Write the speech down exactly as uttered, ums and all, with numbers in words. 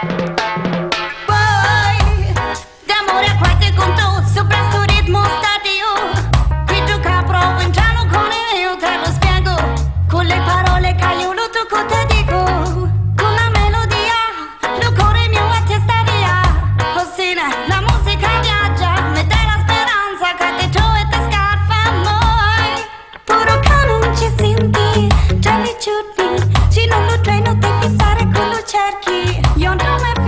Poi, d'amore a qualche conto, sopra sto ritmo stadio. Qui gioca provinciano con io, te lo spiego. Con le parole che io lo tocco te dico. Con la melodia, il cuore mio a testa via. Così la musica viaggia, mi dai la speranza che te giù e te scarpa noi. Puro che non ci senti, già li ciutti. Se non lo trai non devi fare quello cerchi. Io non mi